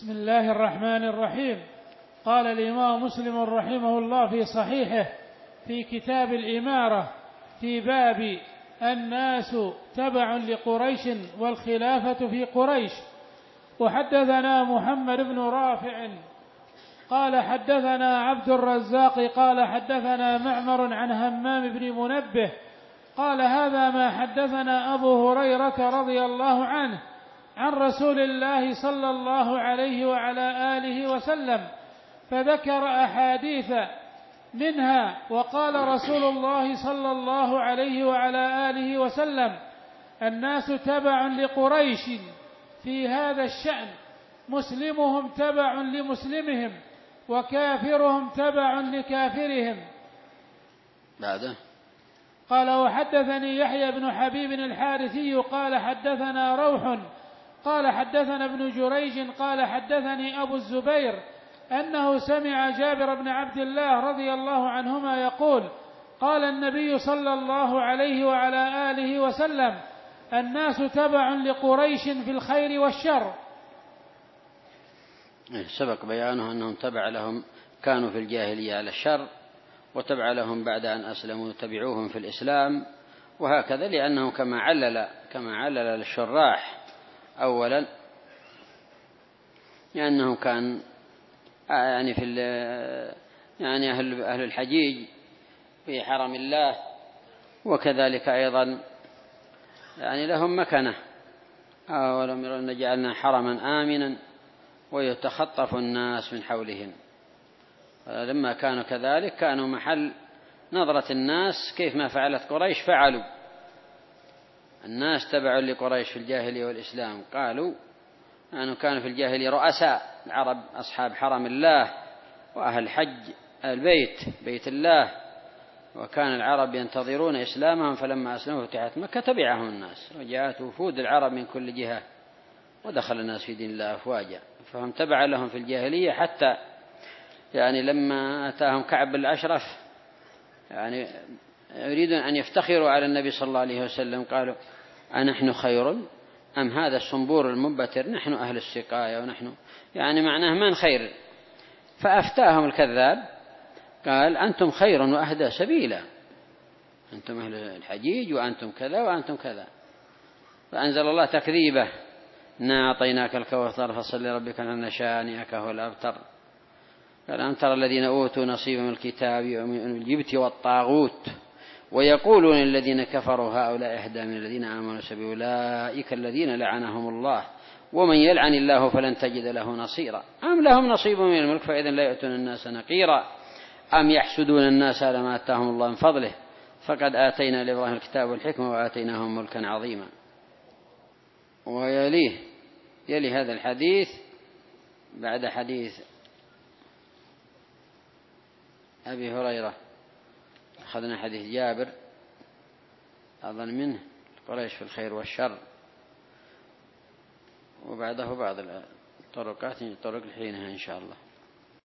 بسم الله الرحمن الرحيم. قال الإمام مسلم رحمه الله في صحيحه في كتاب الإمارة في باب الناس تبع لقريش والخلافة في قريش: وحدثنا محمد بن رافع قال حدثنا عبد الرزاق قال حدثنا معمر عن همام بن منبه قال هذا ما حدثنا أبو هريرة رضي الله عنه عن رسول الله صلى الله عليه وعلى آله وسلم، فذكر أحاديث منها: وقال رسول الله صلى الله عليه وعلى آله وسلم: الناس تبع لقريش في هذا الشأن، مسلمهم تبع لمسلمهم وكافرهم تبع لكافرهم. بعده قال وحدثني يحيى بن حبيب الحارثي قال حدثنا روح قال حدثنا ابن جريج قال حدثني أبو الزبير أنه سمع جابر بن عبد الله رضي الله عنهما يقول: قال النبي صلى الله عليه وعلى آله وسلم: الناس تبع لقريش في الخير والشر. سبق بيانه أنهم تبع لهم، كانوا في الجاهلية على الشر، وتبع لهم بعد أن أسلموا تبعوهم في الإسلام، وهكذا، لأنه كما علل للشراح أولا، لأنه كان يعني يعني أهل الحجيج في حرم الله، وكذلك أيضا يعني لهم مكانة. أولم يروا أن جعلنا حرما آمنا ويتخطف الناس من حولهم. لما كانوا كذلك كانوا محل نظرة الناس، كيف ما فعلت قريش فعلوا. الناس تبعوا لقريش في الجاهلية والإسلام، قالوا أنه كانوا في الجاهلية رؤساء العرب أصحاب حرم الله وأهل حج البيت، بيت الله، وكان العرب ينتظرون إسلامهم، فلما أسلموا فتحت مكة تبعهم الناس، وجاءت وفود العرب من كل جهة ودخل الناس في دين الله أفواجا، فهم تبع لهم في الجاهلية. حتى يعني لما أتاهم كعب بن الأشرف يعني يريدون أن يفتخروا على النبي صلى الله عليه وسلم، قالوا: أنحن خير أم هذا الصنبور المنبتر؟ نحن أهل السقاية ونحن يعني معناه من خير. فأفتاهم الكذاب قال: أنتم خير وأهدى سبيلا، أنتم أهل الحجيج وأنتم كذا وأنتم كذا. فأنزل الله تكذيبه: إنا أعطيناك الكوثر فصل لربك إن شانئك هو الأبتر. قال: ألم تر الذين أوتوا نصيبا من الكتاب يؤمنون بالجبت والطاغوت ويقولون الذين كفروا هؤلاء أهدى من الذين آمنوا سبيلا أولئك الذين لعنهم الله ومن يلعن الله فلن تجد له نصيرا أم لهم نصيب من الملك فإذا لا يؤتون الناس نقيرا أم يحسدون الناس على ما آتاهم الله من فضله فقد آتينا لإبراهيم الكتاب والحكمة وآتيناهم ملكا عظيما. يلي هذا الحديث بعد حديث أبي هريرة أخذنا حديث جابر أظن منه قريش في الخير والشر، وبعده بعض الطرقات طرق لحينها إن شاء الله.